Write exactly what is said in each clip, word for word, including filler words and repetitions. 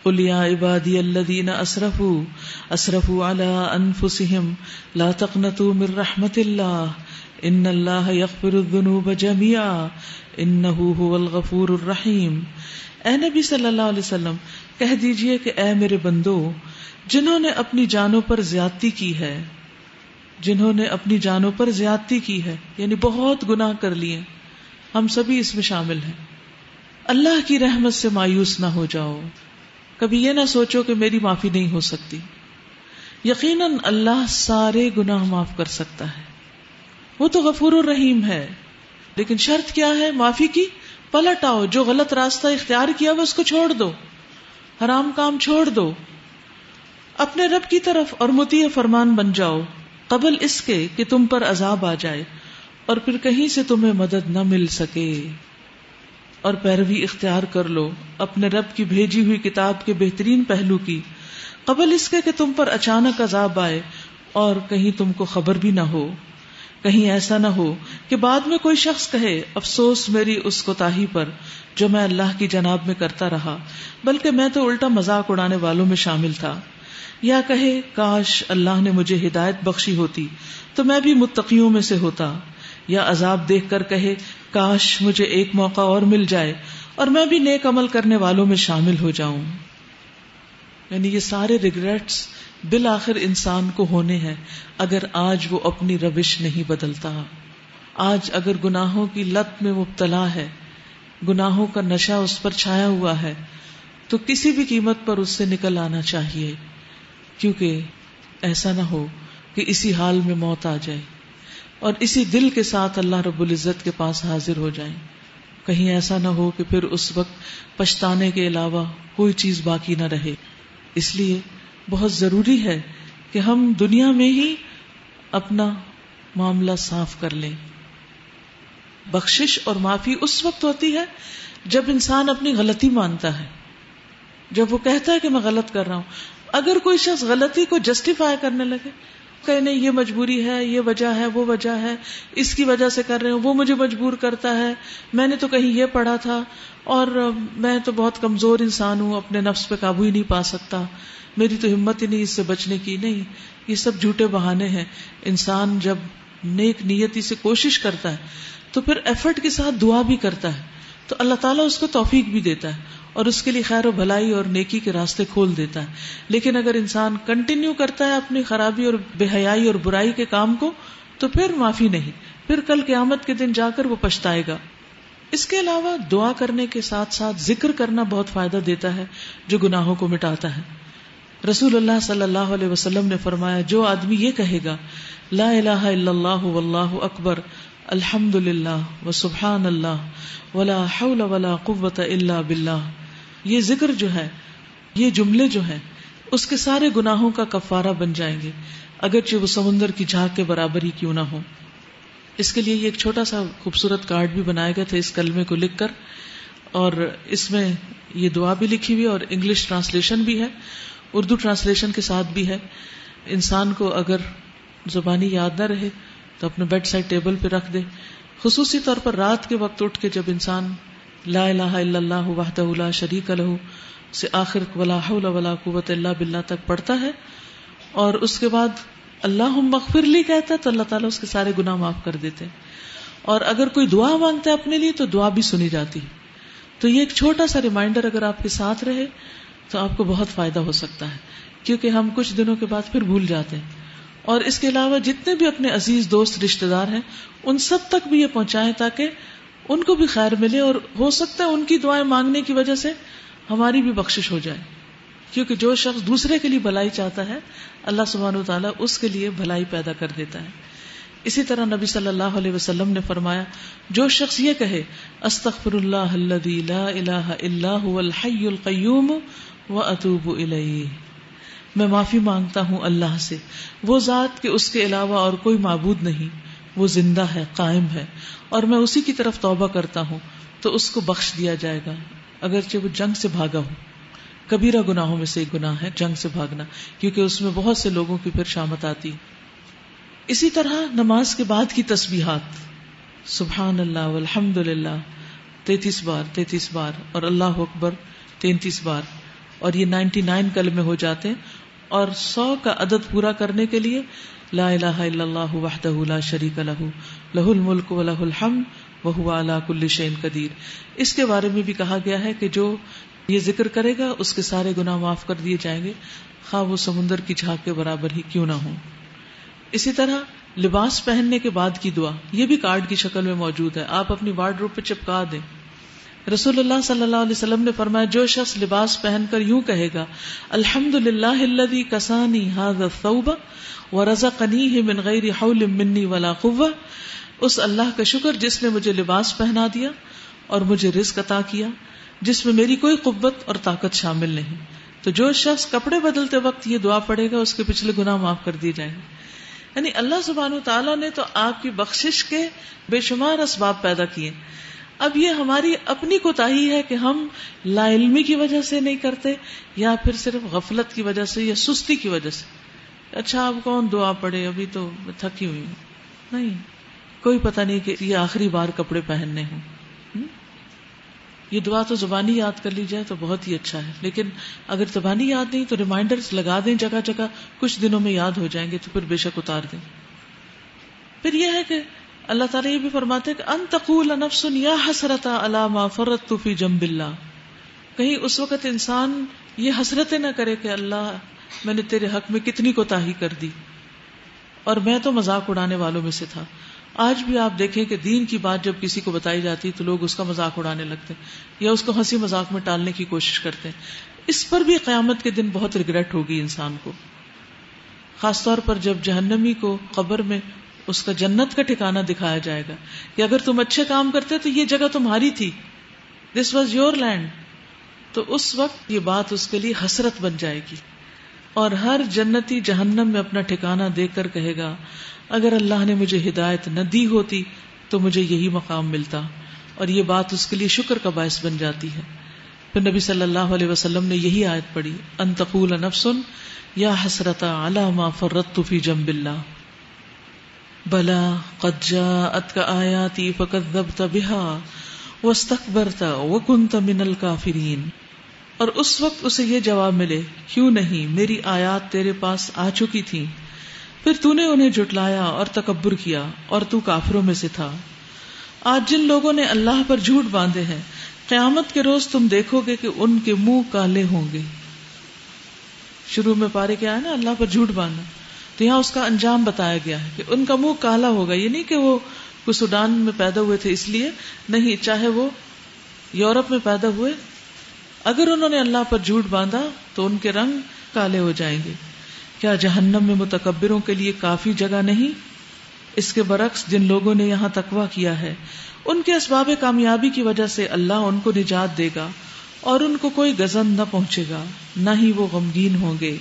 قل یا عبادی الذین اسرفوا اسرفوا علی انفسهم لا تقنطوا من رحمت اللہ ان اللہ یغفر الذنوب جميعا انہ هو الغفور الرحیم. اے نبی صلی اللہ علیہ وسلم کہہ دیجئے کہ اے میرے بندو، جنہوں نے اپنی جانوں پر زیادتی کی ہے جنہوں نے اپنی جانوں پر زیادتی کی ہے یعنی بہت گناہ کر لیے، ہم سبھی اس میں شامل ہیں، اللہ کی رحمت سے مایوس نہ ہو جاؤ. کبھی یہ نہ سوچو کہ میری معافی نہیں ہو سکتی. یقیناً اللہ سارے گناہ معاف کر سکتا ہے، وہ تو غفور الرحیم ہے. لیکن شرط کیا ہے معافی کی؟ پلٹ آؤ، جو غلط راستہ اختیار کیا وہ اس کو چھوڑ دو، حرام کام چھوڑ دو، اپنے رب کی طرف اور مطیع فرمان بن جاؤ قبل اس کے کہ تم پر عذاب آ جائے اور پھر کہیں سے تمہیں مدد نہ مل سکے. اور پیروی اختیار کر لو اپنے رب کی بھیجی ہوئی کتاب کے بہترین پہلو کی قبل اس کے کہ تم پر اچانک عذاب آئے اور کہیں تم کو خبر بھی نہ ہو. کہیں ایسا نہ ہو کہ بعد میں کوئی شخص کہے افسوس میری اس کوتاہی پر جو میں اللہ کی جناب میں کرتا رہا، بلکہ میں تو الٹا مذاق اڑانے والوں میں شامل تھا. یا کہے کاش اللہ نے مجھے ہدایت بخشی ہوتی تو میں بھی متقیوں میں سے ہوتا. یا عذاب دیکھ کر کہے کاش مجھے ایک موقع اور مل جائے اور میں بھی نیک عمل کرنے والوں میں شامل ہو جاؤں. یعنی یہ سارے ریگریٹس بالآخر انسان کو ہونے ہیں اگر آج وہ اپنی روش نہیں بدلتا. آج اگر گناہوں کی لت میں مبتلا ہے، گناہوں کا نشہ اس پر چھایا ہوا ہے، تو کسی بھی قیمت پر اس سے نکل آنا چاہیے، کیونکہ ایسا نہ ہو کہ اسی حال میں موت آ جائے اور اسی دل کے ساتھ اللہ رب العزت کے پاس حاضر ہو جائیں. کہیں ایسا نہ ہو کہ پھر اس وقت پچھتانے کے علاوہ کوئی چیز باقی نہ رہے. اس لیے بہت ضروری ہے کہ ہم دنیا میں ہی اپنا معاملہ صاف کر لیں. بخشش اور معافی اس وقت ہوتی ہے جب انسان اپنی غلطی مانتا ہے، جب وہ کہتا ہے کہ میں غلط کر رہا ہوں. اگر کوئی شخص غلطی کو جسٹیفائی کرنے لگے کہ نہیں یہ مجبوری ہے، یہ وجہ ہے، وہ وجہ ہے، اس کی وجہ سے کر رہے ہوں، وہ مجھے مجبور کرتا ہے، میں نے تو کہیں یہ پڑھا تھا اور میں تو بہت کمزور انسان ہوں، اپنے نفس پہ قابو ہی نہیں پا سکتا، میری تو ہمت ہی نہیں اس سے بچنے کی. نہیں، یہ سب جھوٹے بہانے ہیں. انسان جب نیک نیتی سے کوشش کرتا ہے تو پھر ایفرٹ کے ساتھ دعا بھی کرتا ہے تو اللہ تعالیٰ اس کو توفیق بھی دیتا ہے اور اس کے لیے خیر و بھلائی اور نیکی کے راستے کھول دیتا ہے. لیکن اگر انسان کنٹینیو کرتا ہے اپنی خرابی اور بے حیائی اور برائی کے کام کو تو پھر معافی نہیں، پھر کل قیامت کے دن جا کر وہ پچھتائے گا. اس کے علاوہ دعا کرنے کے ساتھ ساتھ ذکر کرنا بہت فائدہ دیتا ہے جو گناہوں کو مٹاتا ہے. رسول اللہ صلی اللہ علیہ وسلم نے فرمایا جو آدمی یہ کہے گا لا الہ الا اللہ واللہ اکبر الحمد للہ وسبحان اللہ ولا حول ولا قوت الا باللہ، یہ ذکر جو ہے، یہ جملے جو ہیں اس کے سارے گناہوں کا کفارہ بن جائیں گے اگرچہ وہ سمندر کی جھاگ کے برابر ہی کیوں نہ ہو. اس کے لیے یہ ایک چھوٹا سا خوبصورت کارڈ بھی بنایا گیا تھا اس کلمے کو لکھ کر، اور اس میں یہ دعا بھی لکھی ہوئی اور انگلش ٹرانسلیشن بھی ہے، اردو ٹرانسلیشن کے ساتھ بھی ہے. انسان کو اگر زبانی یاد نہ رہے تو اپنے بیڈ سائڈ ٹیبل پہ رکھ دے. خصوصی طور پر رات کے وقت اٹھ کے جب انسان لا الہ الا اللہ وحدہ لا شریک لہ سے آخر ولا حول ولا قوت الا باللہ تک پڑھتا ہے اور اس کے بعد اللہم اغفر لی کہتا ہے تو اللہ تعالیٰ اس کے سارے گناہ معاف کر دیتے ہیں. اور اگر کوئی دعا مانگتا ہے اپنے لیے تو دعا بھی سنی جاتی. تو یہ ایک چھوٹا سا ریمائنڈر اگر آپ کے ساتھ رہے تو آپ کو بہت فائدہ ہو سکتا ہے، کیونکہ ہم کچھ دنوں کے بعد پھر بھول جاتے ہیں. اور اس کے علاوہ جتنے بھی اپنے عزیز دوست رشتہ دار ہیں ان سب تک بھی یہ پہنچائیں تاکہ ان کو بھی خیر ملے اور ہو سکتا ہے ان کی دعائیں مانگنے کی وجہ سے ہماری بھی بخشش ہو جائے. کیونکہ جو شخص دوسرے کے لیے بھلائی چاہتا ہے اللہ سبحانہ و تعالیٰ اس کے لیے بھلائی پیدا کر دیتا ہے. اسی طرح نبی صلی اللہ علیہ وسلم نے فرمایا جو شخص یہ کہے استغفر اللہ الذی لا الہ الا هو الحی القیوم واتوب الیہ، میں معافی مانگتا ہوں اللہ سے، وہ ذات کہ اس کے علاوہ اور کوئی معبود نہیں، وہ زندہ ہے، قائم ہے، اور میں اسی کی طرف توبہ کرتا ہوں تو اس کو بخش دیا جائے گا اگرچہ وہ جنگ سے بھاگا ہو. کبیرہ گناہوں میں سے ایک گناہ ہے جنگ سے بھاگنا، کیونکہ اس میں بہت سے لوگوں کی پھر شامت آتی. اسی طرح نماز کے بعد کی تسبیحات سبحان اللہ والحمد للہ تینتیس بار تینتیس بار اور اللہ اکبر تینتیس بار، اور یہ نائنٹی نائن کلمے ہو جاتے ہیں. اور سو کا عدد پورا کرنے کے لیے لا الہ الا اللہ وحدہ لا شریک لہ لہ الملک و لہ الحمد وہو علی کل شیء قدیر. اس کے بارے میں بھی کہا گیا ہے کہ جو یہ ذکر کرے گا اس کے سارے گناہ معاف کر دیے جائیں گے، خواہ وہ سمندر کی جھاگ کے برابر ہی کیوں نہ ہوں. اسی طرح لباس پہننے کے بعد کی دعا، یہ بھی کارڈ کی شکل میں موجود ہے، آپ اپنی وارڈروب پہ چپکا دیں. رسول اللہ صلی اللہ علیہ وسلم نے فرمایا جو شخص لباس پہن کر یوں کہے گا الحمد للہ الذی کسانی ھذا الثوب ورزقنیہ من غیر حول منی ولا قوہ، اس اللہ کا شکر جس نے مجھے لباس پہنا دیا اور مجھے رزق عطا کیا جس میں میری کوئی قوت اور طاقت شامل نہیں. تو جو شخص کپڑے بدلتے وقت یہ دعا پڑھے گا اس کے پچھلے گناہ معاف کر دیے جائیں گے. یعنی اللہ سبحانہ وتعالیٰ نے تو آپ کی بخشش کے بے شمار اسباب پیدا کیے. اب یہ ہماری اپنی کوتاہی ہے کہ ہم لا علمی کی وجہ سے نہیں کرتے یا پھر صرف غفلت کی وجہ سے یا سستی کی وجہ سے. اچھا اب کون دعا پڑھے، ابھی تو تھکی ہوئی ہوں. نہیں، کوئی پتہ نہیں کہ یہ آخری بار کپڑے پہننے ہوں. یہ دعا تو زبانی یاد کر لی جائے تو بہت ہی اچھا ہے، لیکن اگر زبانی یاد نہیں تو ریمائنڈرز لگا دیں جگہ جگہ، کچھ دنوں میں یاد ہو جائیں گے تو پھر بے شک اتار دیں. پھر یہ ہے کہ اللہ تعالیٰ یہ بھی فرماتے ہیں کہ ان تقول نفس یا حسرۃ علی ما فرطت فی جنب اللہ، کہیں اس وقت انسان یہ حسرتیں نہ کرے کہ اللہ میں نے تیرے حق میں کتنی کوتاہی کر دی اور میں تو مذاق اڑانے والوں میں سے تھا. آج بھی آپ دیکھیں کہ دین کی بات جب کسی کو بتائی جاتی تو لوگ اس کا مذاق اڑانے لگتے ہیں یا اس کو ہنسی مذاق میں ٹالنے کی کوشش کرتے ہیں. اس پر بھی قیامت کے دن بہت ریگریٹ ہوگی انسان کو، خاص طور پر جب جہنمی کو قبر میں اس کا جنت کا ٹھکانہ دکھایا جائے گا کہ اگر تم اچھے کام کرتے تو یہ جگہ تمہاری تھی، دس واز یور لینڈ. تو اس وقت یہ بات اس کے لیے حسرت بن جائے گی اور ہر جنتی جہنم میں اپنا ٹھکانہ دیکھ کر کہے گا اگر اللہ نے مجھے ہدایت نہ دی ہوتی تو مجھے یہی مقام ملتا. اور یہ بات اس کے لیے شکر کا باعث بن جاتی ہے. پھر نبی صلی اللہ علیہ وسلم نے یہی آیت پڑھی ان تقول نفس یا حسرۃ علی ما فرطت فی جنب اللہ بلا قد جاءتک آیاتی فکذبت بها واستکبرت وکنت من الکافرین. اور اس وقت اسے یہ جواب ملے کیوں نہیں، میری آیات تیرے پاس آ چکی تھی پھر تو نے انہیں جھٹلایا اور تکبر کیا اور تو کافروں میں سے تھا. آج جن لوگوں نے اللہ پر جھوٹ باندھے ہیں قیامت کے روز تم دیکھو گے کہ ان کے منہ کالے ہوں گے. شروع میں پارے کیا ہے نا، اللہ پر جھوٹ باندھنا، تو یہاں اس کا انجام بتایا گیا ہے کہ ان کا منہ کالا ہوگا. یہ نہیں کہ وہ کوئی سوڈان میں پیدا ہوئے تھے اس لیے نہیں، چاہے وہ یورپ میں پیدا ہوئے، اگر انہوں نے اللہ پر جھوٹ باندھا تو ان کے رنگ کالے ہو جائیں گے. کیا جہنم میں متکبروں کے لیے کافی جگہ نہیں؟ اس کے برعکس جن لوگوں نے یہاں تقویٰ کیا ہے ان کے اسباب کامیابی کی وجہ سے اللہ ان کو نجات دے گا اور ان کو کوئی غضب نہ پہنچے گا، نہ ہی وہ غمگین ہوں گے.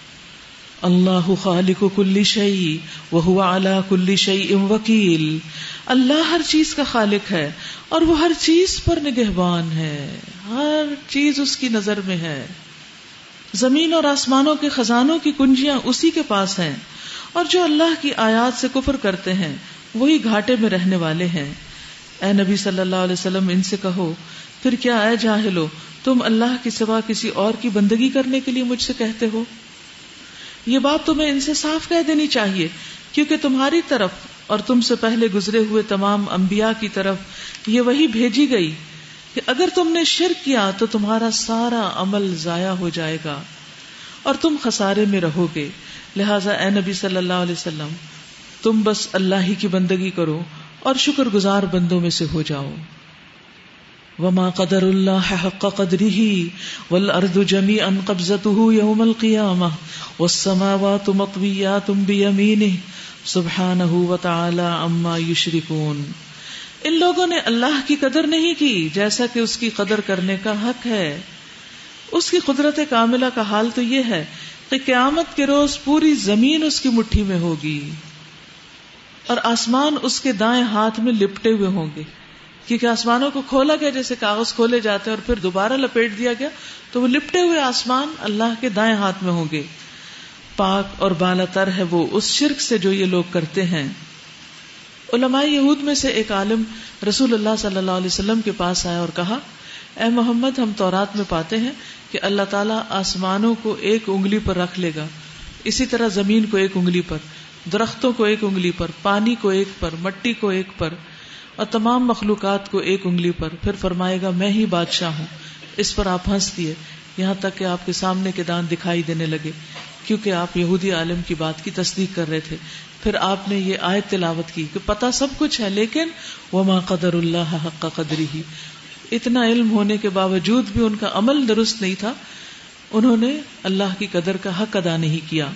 اللہ خالق کل شیء وہو علی کل شیء وکیل. اللہ ہر چیز کا خالق ہے اور وہ ہر چیز پر نگہبان ہے، ہر چیز اس کی نظر میں ہے. زمین اور آسمانوں کے خزانوں کی کنجیاں اسی کے پاس ہیں اور جو اللہ کی آیات سے کفر کرتے ہیں وہی گھاٹے میں رہنے والے ہیں. اے نبی صلی اللہ علیہ وسلم ان سے کہو پھر کیا اے جاہلو تم اللہ کے سوا کسی اور کی بندگی کرنے کے لیے مجھ سے کہتے ہو؟ یہ بات تمہیں ان سے صاف کہہ دینی چاہیے کیونکہ تمہاری طرف اور تم سے پہلے گزرے ہوئے تمام انبیاء کی طرف یہ وحی بھیجی گئی کہ اگر تم نے شرک کیا تو تمہارا سارا عمل ضائع ہو جائے گا اور تم خسارے میں رہو گے. لہٰذا اے نبی صلی اللہ علیہ وسلم تم بس اللہ ہی کی بندگی کرو اور شکر گزار بندوں میں سے ہو جاؤ. وما قدر اللہ حق قدرہ والارض جميعا قبضته یوم القیامہ والسماوات مطویات بیمینہ سبحانہ وتعالی عما یشرکون. ان لوگوں نے اللہ کی قدر نہیں کی جیسا کہ اس کی قدر کرنے کا حق ہے. اس کی قدرت کاملہ کا حال تو یہ ہے کہ قیامت کے روز پوری زمین اس کی مٹھی میں ہوگی اور آسمان اس کے دائیں ہاتھ میں لپٹے ہوئے ہوں گے، کیونکہ آسمانوں کو کھولا گیا جیسے کاغذ کھولے جاتے ہیں اور پھر دوبارہ لپیٹ دیا گیا، تو وہ لپٹے ہوئے آسمان اللہ کے دائیں ہاتھ میں ہوں گے. پاک اور بالا تر ہے وہ اس شرک سے جو یہ لوگ کرتے ہیں. علماء یہود میں سے ایک عالم رسول اللہ صلی اللہ علیہ وسلم کے پاس آیا اور کہا اے محمد ہم تورات میں پاتے ہیں کہ اللہ تعالیٰ آسمانوں کو ایک انگلی پر رکھ لے گا، اسی طرح زمین کو ایک انگلی پر، درختوں کو ایک انگلی پر، پانی کو ایک پر، مٹی کو ایک پر، اور تمام مخلوقات کو ایک انگلی پر. پھر فرمائے گا میں ہی بادشاہ ہوں. اس پر آپ ہنس دیے یہاں تک کہ آپ کے سامنے کے دانت دکھائی دینے لگے، کیونکہ آپ یہودی عالم کی بات کی تصدیق کر رہے تھے. پھر آپ نے یہ آیت تلاوت کی کہ پتہ سب کچھ ہے، لیکن وما قدر اللہ حق قدرہ، اتنا علم ہونے کے باوجود بھی ان کا عمل درست نہیں تھا، انہوں نے اللہ کی قدر کا حق ادا نہیں کیا.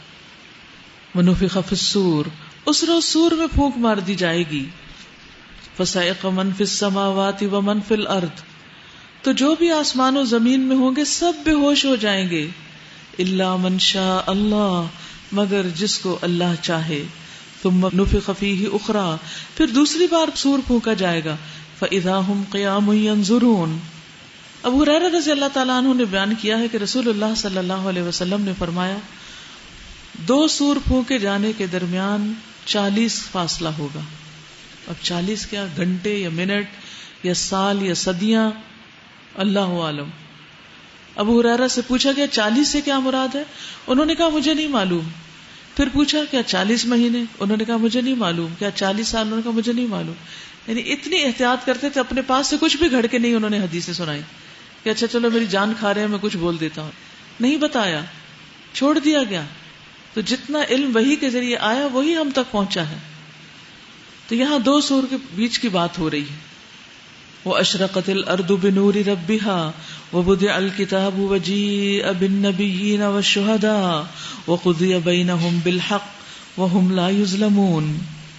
ونفخ فی الصور، اس روز سور میں پھونک مار دی جائے گی. فصعق من فی السماوات ومن فی الارض، تو جو بھی آسمان و زمین میں ہوں گے سب بے ہوش ہو جائیں گے. الا من شاء اللہ، مگر جس کو اللہ چاہے. ثم نفخ فیہ اخری، پھر دوسری بار سور پھونکا جائے گا. فاذا هم قیام ینظرون. ابو ہریرہ رضی اللہ تعالیٰ عنہ نے بیان کیا ہے کہ رسول اللہ صلی اللہ علیہ وسلم نے فرمایا دو سور پھونکے جانے کے درمیان چالیس فاصلہ ہوگا. اب چالیس کیا، گھنٹے یا منٹ یا سال یا صدیاں، اللہ عالم. ابو ہریرہ سے پوچھا گیا چالیس سے کیا مراد ہے؟ انہوں نے کہا مجھے نہیں معلوم. پھر پوچھا کیا چالیس مہینے؟ انہوں نے کہا مجھے نہیں معلوم. کیا چالیس سال؟ انہوں نے کہا مجھے نہیں معلوم. یعنی اتنی احتیاط کرتے تھے، اپنے پاس سے کچھ بھی گھڑ کے نہیں انہوں نے حدیثیں سنائی کہ اچھا چلو میری جان کھا رہے ہیں میں کچھ بول دیتا ہوں. نہیں بتایا، چھوڑ دیا گیا. تو جتنا علم وحی کے ذریعے آیا وہی ہم تک پہنچا ہے. تو یہاں دو سور کے بیچ کی بات ہو رہی ہے. وَأَشْرَقَتِ الْأَرْضُ بِنُورِ رَبِّهَا وَوُضِعَ الْكِتَابُ وَجِيءَ بِالنَّبِيِّينَ وَالشُّهَدَاءِ وَقُضِيَ بَيْنَهُم بِالْحَقِّ وَهُمْ لَا يُظْلَمُونَ.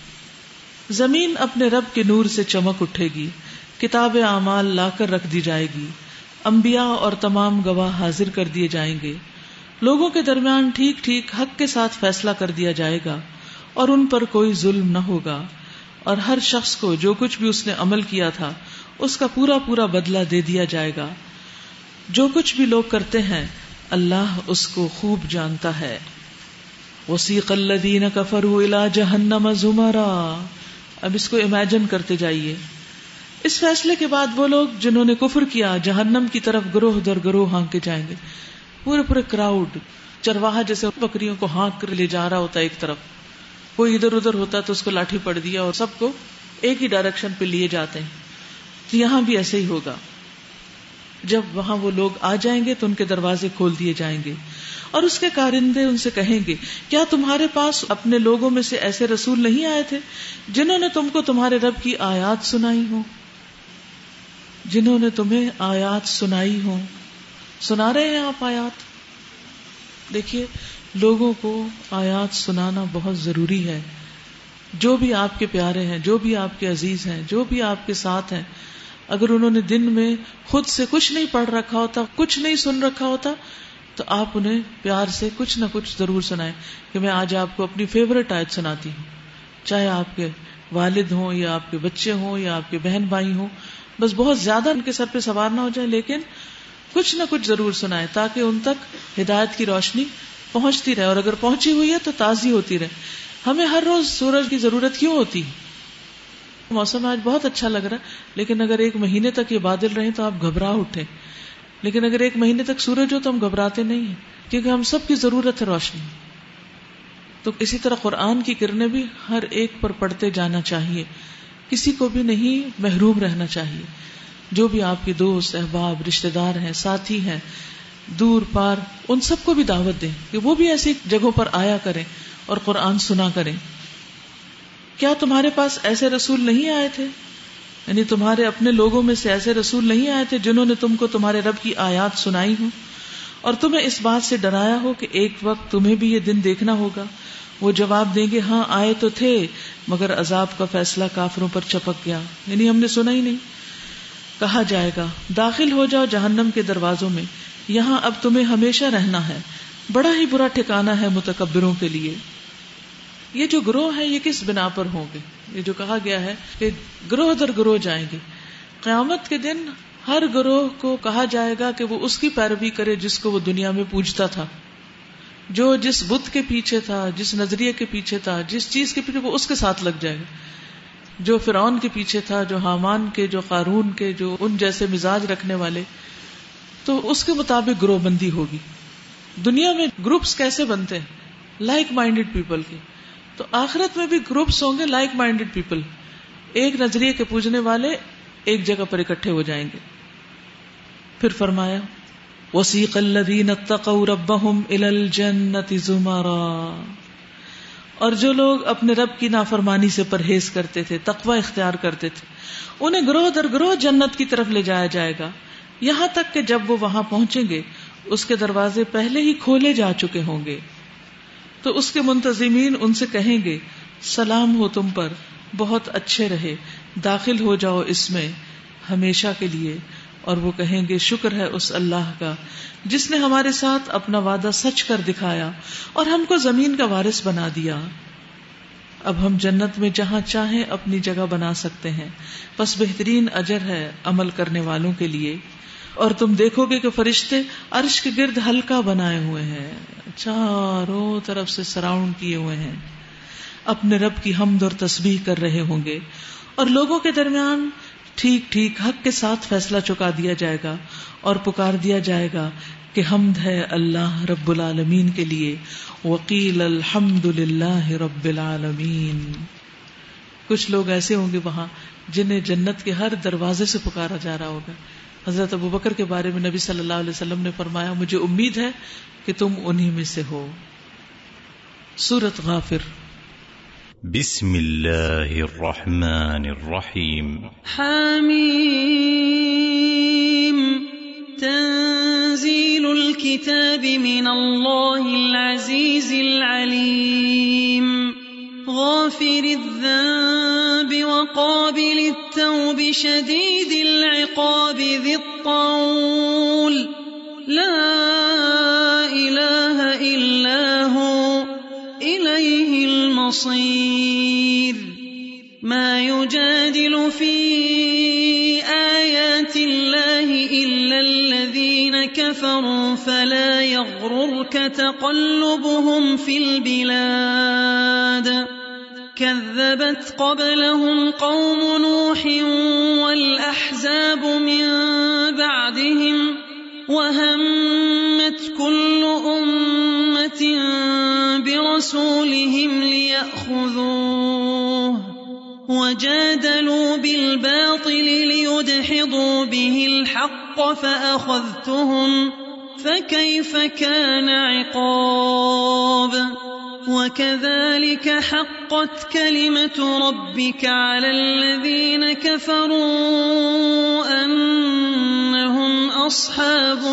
زمین اپنے رب کے نور سے چمک اٹھے گی، کتاب اعمال لا کر رکھ دی جائے گی، انبیاء اور تمام گواہ حاضر کر دیے جائیں گے، لوگوں کے درمیان ٹھیک ٹھیک حق کے ساتھ فیصلہ کر دیا جائے گا، اور ان پر کوئی ظلم نہ ہوگا، اور ہر شخص کو جو کچھ بھی اس نے عمل کیا تھا اس کا پورا پورا بدلہ دے دیا جائے گا. جو کچھ بھی لوگ کرتے ہیں اللہ اس کو خوب جانتا ہے. وسیق الذین کفروا الی جہنم زمرا. اب اس کو امیجن کرتے جائیے. اس فیصلے کے بعد وہ لوگ جنہوں نے کفر کیا جہنم کی طرف گروہ در گروہ ہانک کے جائیں گے. پورے پورے کراؤڈ، چرواہا جیسے بکریوں کو ہانک کر لے جا رہا ہوتا ہے ایک طرف، کوئی ادھر ادھر ہوتا تو اس کو لاٹھی پڑ دیا اور سب کو ایک ہی ڈائریکشن پہ لیے جاتے ہیں. تو یہاں بھی ایسے ہی ہوگا. جب وہاں وہ لوگ آ جائیں گے تو ان کے دروازے کھول دیے جائیں گے، اور اس کے کارندے ان سے کہیں گے کیا تمہارے پاس اپنے لوگوں میں سے ایسے رسول نہیں آئے تھے جنہوں نے تم کو تمہارے رب کی آیات سنائی ہوں جنہوں نے تمہیں آیات سنائی ہوں. سنا رہے ہیں آپ آیات؟ دیکھیے لوگوں کو آیات سنانا بہت ضروری ہے. جو بھی آپ کے پیارے ہیں، جو بھی آپ کے عزیز ہیں، جو بھی آپ کے ساتھ ہیں، اگر انہوں نے دن میں خود سے کچھ نہیں پڑھ رکھا ہوتا، کچھ نہیں سن رکھا ہوتا، تو آپ انہیں پیار سے کچھ نہ کچھ ضرور سنائیں کہ میں آج آپ کو اپنی فیوریٹ آیت سناتی ہوں. چاہے آپ کے والد ہوں یا آپ کے بچے ہوں یا آپ کے بہن بھائی ہوں، بس بہت زیادہ ان کے سر پہ سوار نہ ہو جائے، لیکن کچھ نہ کچھ ضرور سنائیں تاکہ ان تک ہدایت کی روشنی پہنچتی رہے، اور اگر پہنچی ہوئی ہے تو تازی ہوتی رہے. ہمیں ہر روز سورج کی ضرورت کیوں ہوتی؟ موسم آج بہت اچھا لگ رہا ہے، لیکن اگر ایک مہینے تک یہ بادل رہے تو آپ گھبرا اٹھیں، لیکن اگر ایک مہینے تک سورج ہو تو ہم گھبراتے نہیں ہیں، کیونکہ ہم سب کی ضرورت ہے روشنی. تو اسی طرح قرآن کی کرنیں بھی ہر ایک پر پڑھتے جانا چاہیے، کسی کو بھی نہیں محروم رہنا چاہیے. جو بھی آپ کے دوست احباب رشتہ دار ہیں، ساتھی ہیں، دور پار، ان سب کو بھی دعوت دیں کہ وہ بھی ایسی جگہوں پر آیا کریں اور قرآن سنا کریں. کیا تمہارے پاس ایسے رسول نہیں آئے تھے؟ یعنی تمہارے اپنے لوگوں میں سے ایسے رسول نہیں آئے تھے جنہوں نے تم کو تمہارے رب کی آیات سنائی ہوں اور تمہیں اس بات سے ڈرایا ہو کہ ایک وقت تمہیں بھی یہ دن دیکھنا ہوگا؟ وہ جواب دیں گے ہاں آئے تو تھے، مگر عذاب کا فیصلہ کافروں پر چپک گیا، یعنی ہم نے سنا ہی نہیں. کہا جائے گا داخل ہو جاؤ جہنم کے دروازوں میں، یہاں اب تمہیں ہمیشہ رہنا ہے، بڑا ہی برا ٹھکانہ ہے متکبروں کے لیے. یہ جو گروہ ہیں یہ کس بنا پر ہوں گے؟ یہ جو کہا گیا ہے کہ گروہ در گروہ جائیں گے، قیامت کے دن ہر گروہ کو کہا جائے گا کہ وہ اس کی پیروی کرے جس کو وہ دنیا میں پوجتا تھا، جو جس بت کے پیچھے تھا، جس نظریے کے پیچھے تھا، جس چیز کے پیچھے، وہ اس کے ساتھ لگ جائے گا. جو فرعون کے پیچھے تھا، جو حامان کے، جو قارون کے، جو ان جیسے مزاج رکھنے والے، تو اس کے مطابق گروہ بندی ہوگی. دنیا میں گروپس کیسے بنتے ہیں؟ لائک مائنڈیڈ پیپل کے. تو آخرت میں بھی گروپس ہوں گے لائک مائنڈیڈ پیپل، ایک نظریے کے پوجنے والے ایک جگہ پر اکٹھے ہو جائیں گے. پھر فرمایا وَسِيقَ الَّذِينَ اتَّقَوْا رَبَّهُمْ إِلَى الْجَنَّةِ زُمَرًا، اور جو لوگ اپنے رب کی نافرمانی سے پرہیز کرتے تھے، تقوی اختیار کرتے تھے، انہیں گروہ در گروہ جنت کی طرف لے جایا جائے گا، یہاں تک کہ جب وہ وہاں پہنچیں گے اس کے دروازے پہلے ہی کھولے جا چکے ہوں گے. تو اس کے منتظمین ان سے کہیں گے سلام ہو تم پر، بہت اچھے رہے، داخل ہو جاؤ اس میں ہمیشہ کے لیے. اور وہ کہیں گے شکر ہے اس اللہ کا جس نے ہمارے ساتھ اپنا وعدہ سچ کر دکھایا اور ہم کو زمین کا وارث بنا دیا. اب ہم جنت میں جہاں چاہیں اپنی جگہ بنا سکتے ہیں، بس بہترین اجر ہے عمل کرنے والوں کے لیے. اور تم دیکھو گے کہ فرشتے عرش کے گرد حلقہ بنائے ہوئے ہیں، چاروں طرف سے سراؤنڈ کیے ہوئے ہیں، اپنے رب کی حمد اور تسبیح کر رہے ہوں گے. اور لوگوں کے درمیان ٹھیک ٹھیک حق کے ساتھ فیصلہ چکا دیا جائے گا اور پکار دیا جائے گا کہ حمد ہے اللہ رب العالمین کے لیے. وقیل الحمد للہ رب العالمین. کچھ لوگ ایسے ہوں گے وہاں جنہیں جنت کے ہر دروازے سے پکارا جا رہا ہوگا. حضرت ابوبکر کے بارے میں نبی صلی اللہ علیہ وسلم نے فرمایا مجھے امید ہے کہ تم انہی میں سے ہو. سورۃ غافر. بسم اللہ الرحمن الرحیم. حامیم تنزیل الکتاب من اللہ العزیز العلیم غافر الذنب وقابل التوب شدید العقاب ذی الطول لا الہ الا ہو الیہ المصیر. ما يجادل في آيات الله إلا الذين كفروا فلا يغررك تقلبهم في البلاد كذبت قبلهم قوم نوح والأحزاب من بعدهم وهمت كل أمة برسولهم ليأخذوه وجادلوا بالباطل ليدحضوا به الحق فأخذتهم فكيف كان عقاب. وكذلك حقت كلمة ربك على الذين كفروا أنهم أصحاب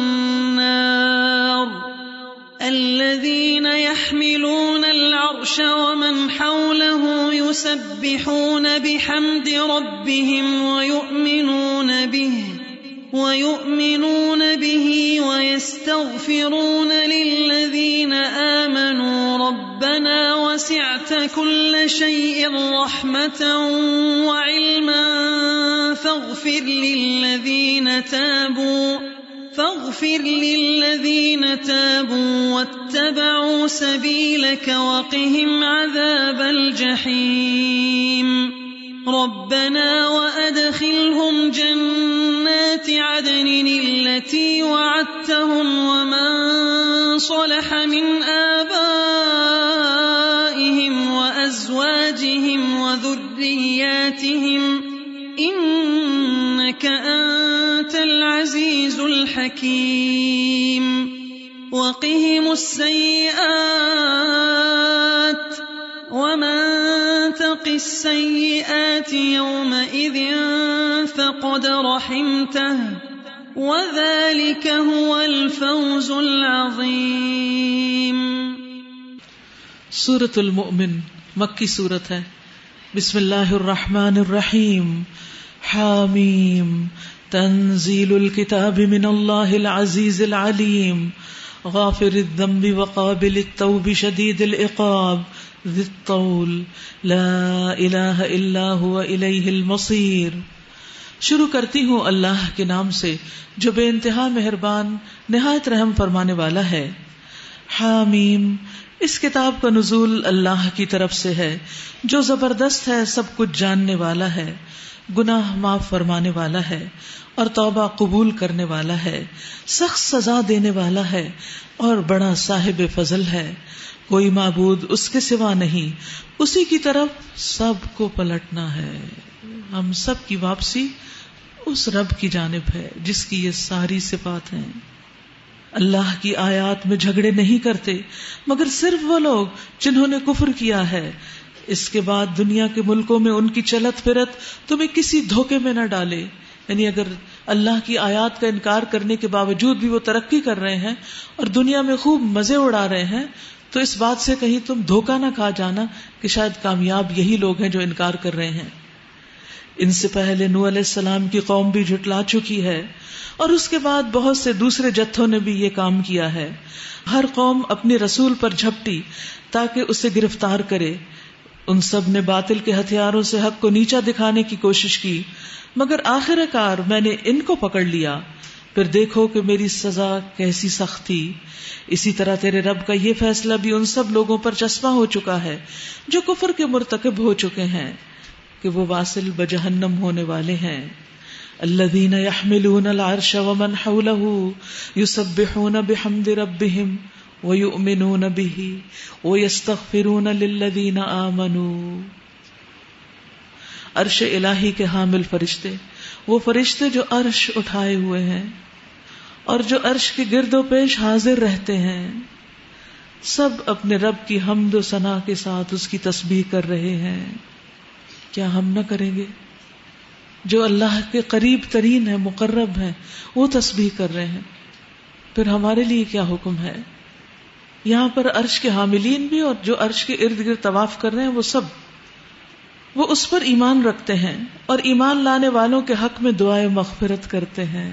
النار الذين يحملون العرش ومن حوله يسبحون بحمد ربهم ويؤمنون به ويؤمنون به ويستغفرون للذين آمنوا ربنا وسعت كل شيء رحمة وعلما فاغفر للذين تابوا فاغفر للذين تابوا واتبعوا سبيلك وقهم عذاب الجحيم. ربنا وأدخلهم جنات عدن التي وعدتهم ومن صلح من آبائهم وأزواجهم وذرياتهم إنك أنت العزيز الحكيم. وقهم السيئات ومن تق السيئات يومئذ فقد رحمته وذلك هو الفوز العظيم. سورۃ المؤمن مکی سورت ہے. بسم اللہ الرحمن الرحیم. حامیم تنزیل الکتاب من اللہ العزیز العلیم غافر الذنب وقابل التوب شدید العقاب ذی الطول لا الہ الا هو الیہ المصیر. شروع کرتی ہوں اللہ کے نام سے جو بے انتہا مہربان نہایت رحم فرمانے والا ہے. حامیم اس کتاب کا نزول اللہ کی طرف سے ہے جو زبردست ہے، سب کچھ جاننے والا ہے. گناہ معاف فرمانے والا ہے اور توبہ قبول کرنے والا ہے، سخت سزا دینے والا ہے اور بڑا صاحب فضل ہے۔ کوئی معبود اس کے سوا نہیں، اسی کی طرف سب کو پلٹنا ہے۔ ہم سب کی واپسی اس رب کی جانب ہے جس کی یہ ساری صفات ہیں۔ اللہ کی آیات میں جھگڑے نہیں کرتے مگر صرف وہ لوگ جنہوں نے کفر کیا ہے، اس کے بعد دنیا کے ملکوں میں ان کی چلت پھرت تمہیں کسی دھوکے میں نہ ڈالے۔ یعنی اگر اللہ کی آیات کا انکار کرنے کے باوجود بھی وہ ترقی کر رہے ہیں اور دنیا میں خوب مزے اڑا رہے ہیں، تو اس بات سے کہیں تم دھوکہ نہ کھا جانا کہ شاید کامیاب یہی لوگ ہیں جو انکار کر رہے ہیں۔ ان سے پہلے نوح علیہ السلام کی قوم بھی جھٹلا چکی ہے اور اس کے بعد بہت سے دوسرے جتھوں نے بھی یہ کام کیا ہے۔ ہر قوم اپنے رسول پر جھپٹی تاکہ اسے گرفتار کرے۔ ان سب نے باطل کے ہتھیاروں سے حق کو نیچا دکھانے کی کوشش کی، مگر آخر کار میں نے ان کو پکڑ لیا۔ پھر دیکھو کہ میری سزا کیسی سخت تھی۔ اسی طرح تیرے رب کا یہ فیصلہ بھی ان سب لوگوں پر چسپاں ہو چکا ہے جو کفر کے مرتکب ہو چکے ہیں کہ وہ واصل بجہنم ہونے والے ہیں۔ الذین یحملون العرش ومن حولہ یسبحون بحمد ربہم ویؤمنون بہ ویستغفرون للذین آمنوا۔ عرش الہی کے حامل فرشتے، وہ فرشتے جو عرش اٹھائے ہوئے ہیں اور جو عرش کے گرد و پیش حاضر رہتے ہیں، سب اپنے رب کی حمد و ثنا کے ساتھ اس کی تسبیح کر رہے ہیں۔ کیا ہم نہ کریں گے؟ جو اللہ کے قریب ترین ہے، مقرب ہیں، وہ تسبیح کر رہے ہیں، پھر ہمارے لیے کیا حکم ہے؟ یہاں پر عرش کے حاملین بھی اور جو عرش کے ارد گرد طواف کر رہے ہیں وہ سب وہ اس پر ایمان رکھتے ہیں اور ایمان لانے والوں کے حق میں دعائیں مغفرت کرتے ہیں۔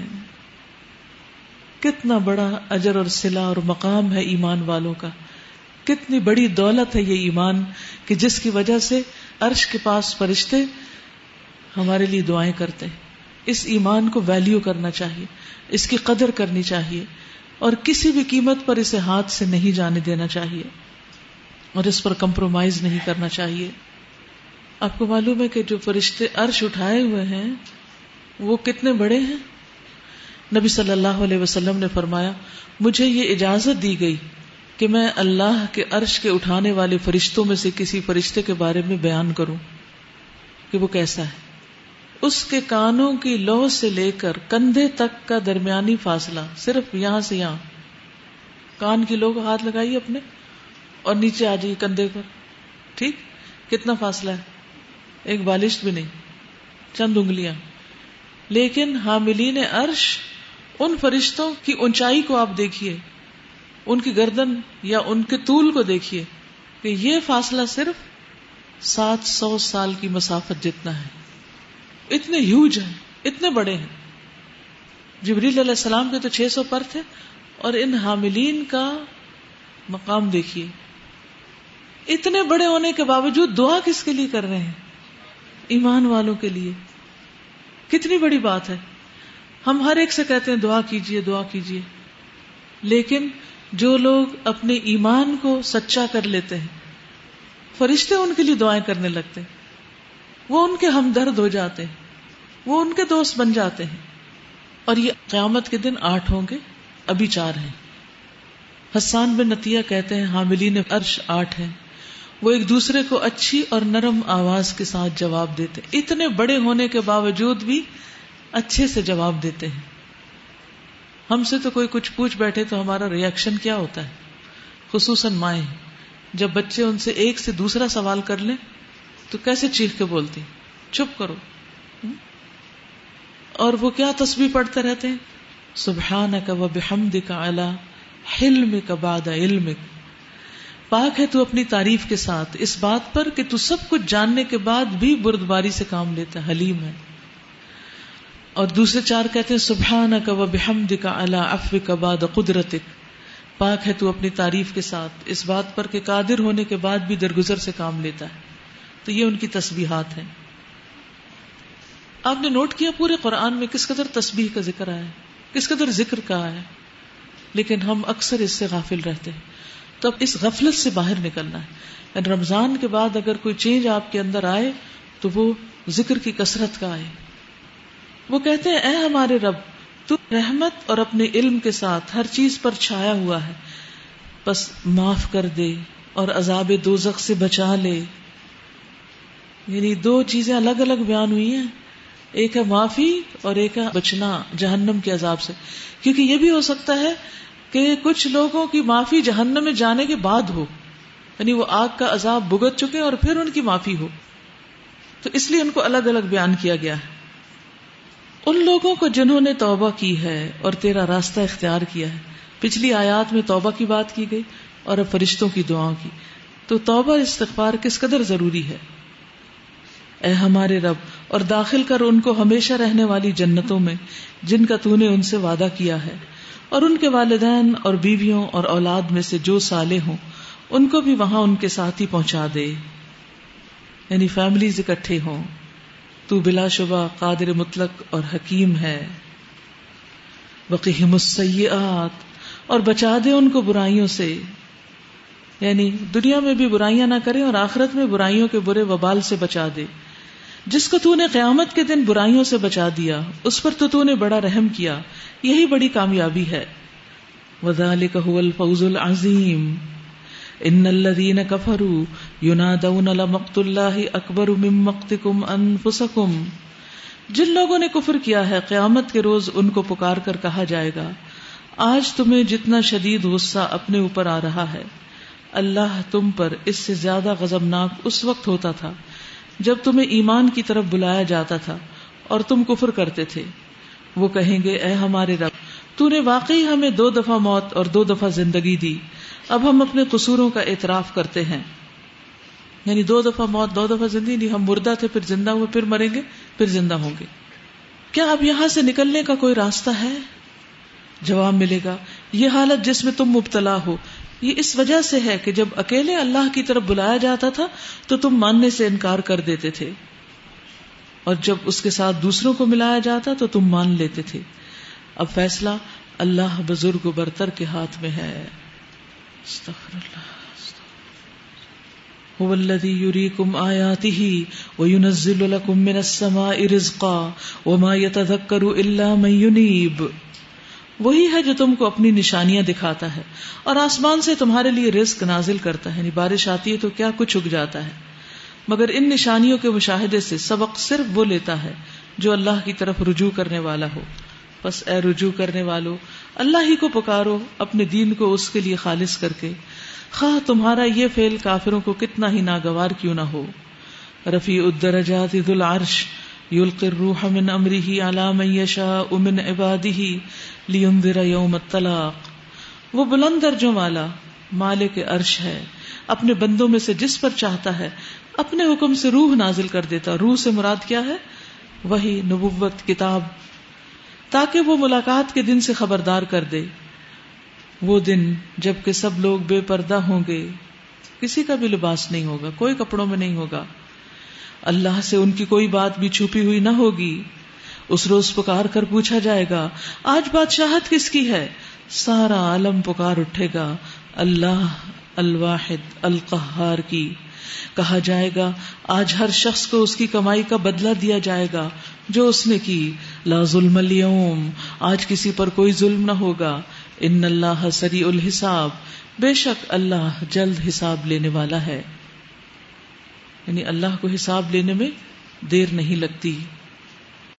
کتنا بڑا اجر اور صلہ اور مقام ہے ایمان والوں کا، کتنی بڑی دولت ہے یہ ایمان کہ جس کی وجہ سے عرش کے پاس فرشتے ہمارے لیے دعائیں کرتے ہیں۔ اس ایمان کو ویلیو کرنا چاہیے، اس کی قدر کرنی چاہیے اور کسی بھی قیمت پر اسے ہاتھ سے نہیں جانے دینا چاہیے اور اس پر کمپرومائز نہیں کرنا چاہیے۔ آپ کو معلوم ہے کہ جو فرشتے عرش اٹھائے ہوئے ہیں وہ کتنے بڑے ہیں؟ نبی صلی اللہ علیہ وسلم نے فرمایا، مجھے یہ اجازت دی گئی کہ میں اللہ کے عرش کے اٹھانے والے فرشتوں میں سے کسی فرشتے کے بارے میں بیان کروں کہ وہ کیسا ہے۔ اس کے کانوں کی لو سے لے کر کندھے تک کا درمیانی فاصلہ، صرف یہاں سے یہاں، کان کی لو کو ہاتھ لگائیے اپنے اور نیچے آ جائیے کندھے پر، ٹھیک؟ کتنا فاصلہ ہے؟ ایک بالشت بھی نہیں، چند انگلیاں۔ لیکن حاملین عرش، ان فرشتوں کی اونچائی کو آپ دیکھیے، ان کی گردن یا ان کے طول کو دیکھیے کہ یہ فاصلہ صرف سات سو سال کی مسافت جتنا ہے۔ اتنے ہیوج ہیں، اتنے بڑے ہیں۔ جبریل علیہ السلام کے تو چھ سو پر تھے اور ان حاملین کا مقام دیکھیے۔ اتنے بڑے ہونے کے باوجود دعا کس کے لیے کر رہے ہیں؟ ایمان والوں کے لیے۔ کتنی بڑی بات ہے۔ ہم ہر ایک سے کہتے ہیں دعا کیجئے دعا کیجئے، لیکن جو لوگ اپنے ایمان کو سچا کر لیتے ہیں، فرشتے ان کے لیے دعائیں کرنے لگتے ہیں، وہ ان کے ہمدرد ہو جاتے ہیں، وہ ان کے دوست بن جاتے ہیں۔ اور یہ قیامت کے دن آٹھ ہوں گے، ابھی چار ہیں۔ حسان بن عطیہ کہتے ہیں حاملین عرش آٹھ ہیں، وہ ایک دوسرے کو اچھی اور نرم آواز کے ساتھ جواب دیتے، اتنے بڑے ہونے کے باوجود بھی اچھے سے جواب دیتے ہیں۔ ہم سے تو کوئی کچھ پوچھ بیٹھے تو ہمارا ریئیکشن کیا ہوتا ہے؟ خصوصاً مائیں جب بچے ان سے ایک سے دوسرا سوال کر لیں تو کیسے چیخ کے بولتی، چپ کرو۔ اور وہ کیا تسبیح پڑھتے رہتے ہیں؟ سبحانک و بحمدک علی حلمک بعد علمک، پاک ہے تو اپنی تعریف کے ساتھ اس بات پر کہ تو سب کچھ جاننے کے بعد بھی بردباری سے کام لیتا ہے، حلیم ہے۔ اور دوسرے چار کہتے ہیں سبحانک و بحمدک علی عفوک بعد قدرتک، پاک ہے تو اپنی تعریف کے ساتھ اس بات پر کہ قادر ہونے کے بعد بھی درگزر سے کام لیتا ہے۔ تو یہ ان کی تسبیحات ہیں۔ آپ نے نوٹ کیا پورے قرآن میں کس قدر تسبیح کا ذکر آیا ہے، کس قدر ذکر کا ہے، لیکن ہم اکثر اس سے غافل رہتے ہیں۔ تو اب اس غفلت سے باہر نکلنا ہے۔ رمضان کے بعد اگر کوئی چینج آپ کے اندر آئے تو وہ ذکر کی کثرت کا آئے. وہ کہتے ہیں اے ہمارے رب تو رحمت اور اپنے علم کے ساتھ ہر چیز پر چھایا ہوا ہے، بس معاف کر دے اور عذاب دوزخ سے بچا لے. یعنی دو چیزیں الگ الگ بیان ہوئی ہیں، ایک ہے معافی اور ایک ہے بچنا جہنم کے عذاب سے. کیونکہ یہ بھی ہو سکتا ہے کہ کچھ لوگوں کی معافی جہنم میں جانے کے بعد ہو، یعنی وہ آگ کا عذاب بھگت چکے اور پھر ان کی معافی ہو، تو اس لیے ان کو الگ الگ بیان کیا گیا ہے. ان لوگوں کو جنہوں نے توبہ کی ہے اور تیرا راستہ اختیار کیا ہے. پچھلی آیات میں توبہ کی بات کی گئی اور اب فرشتوں کی دعاؤں کی. تو توبہ استغفار کس قدر ضروری ہے. اے ہمارے رب اور داخل کر ان کو ہمیشہ رہنے والی جنتوں میں جن کا تو نے ان سے وعدہ کیا ہے، اور ان کے والدین اور بیویوں اور اولاد میں سے جو صالح ہوں ان کو بھی وہاں ان کے ساتھ ہی پہنچا دے. یعنی فیملیز اکٹھے ہوں. تو بلا شبہ قادر مطلق اور حکیم ہے. وقہم السیئات، اور بچا دے ان کو برائیوں سے. یعنی دنیا میں بھی برائیاں نہ کریں اور آخرت میں برائیوں کے برے وبال سے بچا دے. جس کو تو نے قیامت کے دن برائیوں سے بچا دیا اس پر تو تو نے بڑا رحم کیا، یہی بڑی کامیابی ہے. وذالک هو الفوز العظیم. ان الذین کفروا ینادون لمقت اللہ اکبر من مقتکم انفسکم. جن لوگوں نے کفر کیا ہے قیامت کے روز ان کو پکار کر کہا جائے گا آج تمہیں جتنا شدید غصہ اپنے اوپر آ رہا ہے، اللہ تم پر اس سے زیادہ غضبناک اس وقت ہوتا تھا جب تمہیں ایمان کی طرف بلایا جاتا تھا اور تم کفر کرتے تھے. وہ کہیں گے اے ہمارے رب تو نے واقعی ہمیں دو دفعہ موت اور دو دفعہ زندگی دی، اب ہم اپنے قصوروں کا اعتراف کرتے ہیں. یعنی دو دفعہ موت دو دفعہ زندگی نہیں، ہم مردہ تھے پھر زندہ ہوئے پھر مریں گے پھر زندہ ہوں گے. کیا اب یہاں سے نکلنے کا کوئی راستہ ہے؟ جواب ملے گا یہ حالت جس میں تم مبتلا ہو یہ اس وجہ سے ہے کہ جب اکیلے اللہ کی طرف بلایا جاتا تھا تو تم ماننے سے انکار کر دیتے تھے، اور جب اس کے ساتھ دوسروں کو ملایا جاتا تو تم مان لیتے تھے. اب فیصلہ اللہ بزرگ و برتر کے ہاتھ میں ہے. استغفر اللہ. هو الذی یریکم آیاتہ وینزل لکم من السماء رزقا وما یتذکر الا من ینیب. وہی ہے جو تم کو اپنی نشانیاں دکھاتا ہے اور آسمان سے تمہارے لیے رزق نازل کرتا ہے. یعنی بارش آتی ہے تو کیا کچھ اگ جاتا ہے، مگر ان نشانیوں کے مشاہدے سے سبق صرف وہ لیتا ہے جو اللہ کی طرف رجوع کرنے والا ہو. بس اے رجوع کرنے والو اللہ ہی کو پکارو اپنے دین کو اس کے لیے خالص کر کے، خواہ تمہارا یہ فعل کافروں کو کتنا ہی ناگوار کیوں نہ ہو. رفیع الدرجات ذو العرش یلقی الروح من امرہ علی من یشاء من عبادہ لینذر یوم الطلاق. وہ بلند درجوں والا مالک عرش ہے، اپنے بندوں میں سے جس پر چاہتا ہے اپنے حکم سے روح نازل کر دیتا. روح سے مراد کیا ہے؟ وہی، نبوت، کتاب، تاکہ وہ ملاقات کے دن سے خبردار کر دے. وہ دن جب کہ سب لوگ بے پردہ ہوں گے، کسی کا بھی لباس نہیں ہوگا، کوئی کپڑوں میں نہیں ہوگا، اللہ سے ان کی کوئی بات بھی چھپی ہوئی نہ ہوگی. اس روز پکار کر پوچھا جائے گا آج بادشاہت کس کی ہے؟ سارا عالم پکار اٹھے گا اللہ الواحد القہار کی. کہا جائے گا آج ہر شخص کو اس کی کمائی کا بدلہ دیا جائے گا جو اس نے کی. لا ظلم اليوم، آج کسی پر کوئی ظلم نہ ہوگا. ان اللہ سریع الحساب، بے شک اللہ جلد حساب لینے والا ہے. یعنی اللہ کو حساب لینے میں دیر نہیں لگتی.